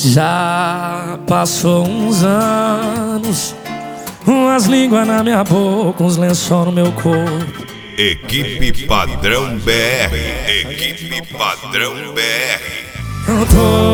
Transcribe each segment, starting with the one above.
Já passou uns anos, umas línguas na minha boca, uns lençol no meu corpo. Equipe Padrão BR. Equipe Padrão BR. Eu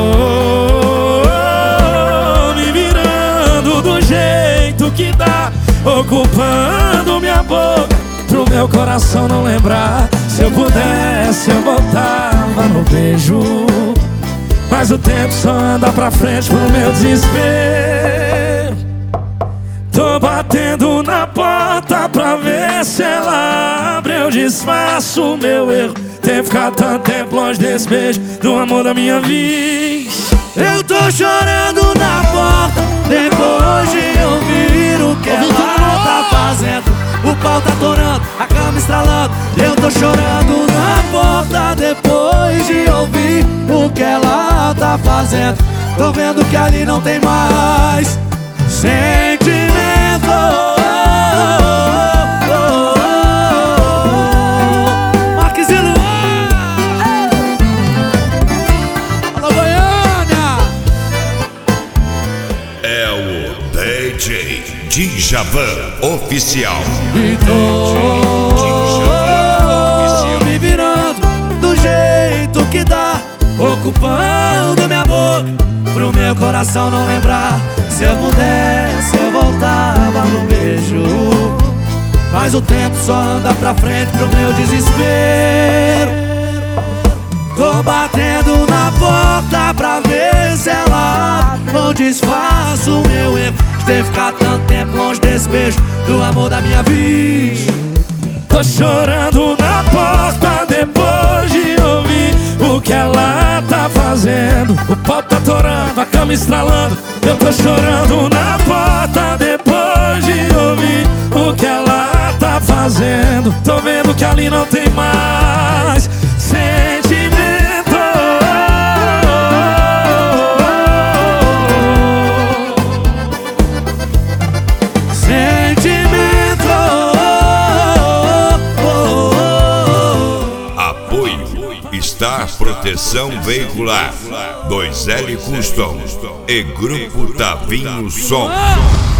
tô me virando do jeito que dá, ocupando minha boca pro meu coração não lembrar. Se eu pudesse eu voltava no beijo, mas o tempo só anda pra frente pro meu desespero. Tô batendo na porta pra ver se ela abre. Eu desfaço o meu erro, ter ficado tanto tempo longe desse beijo, do amor da minha vida. Eu tô chorando na porta depois de ouvir o que ela tá fazendo. O pau tá torando, a cama estralando. Eu tô chorando na porta depois de ouvir o que ela tá fazendo. Tô vendo que ali não tem mais sentimento. Marques e Luan, alô Goiânia. É o DJ Djavan Oficial. E tô me virando do jeito que dá, ocupando minha boca pro meu coração não lembrar. Se eu pudesse eu voltava no beijo, mas o tempo só anda pra frente pro meu desespero. Tô batendo na porta pra ver se ela não desfaz o meu erro de ter ficado tanto tempo longe desse beijo, do amor da minha vida. Tô chorando na porta depois de ouvir o que ela tá fazendo. O pau tá torando, a cama estralando. Eu tô chorando na porta depois de ouvir o que ela tá fazendo. Tô vendo que ali não tem mais sentimento. Star Proteção Veicular, 2L Custom e Grupo Tavinho Som.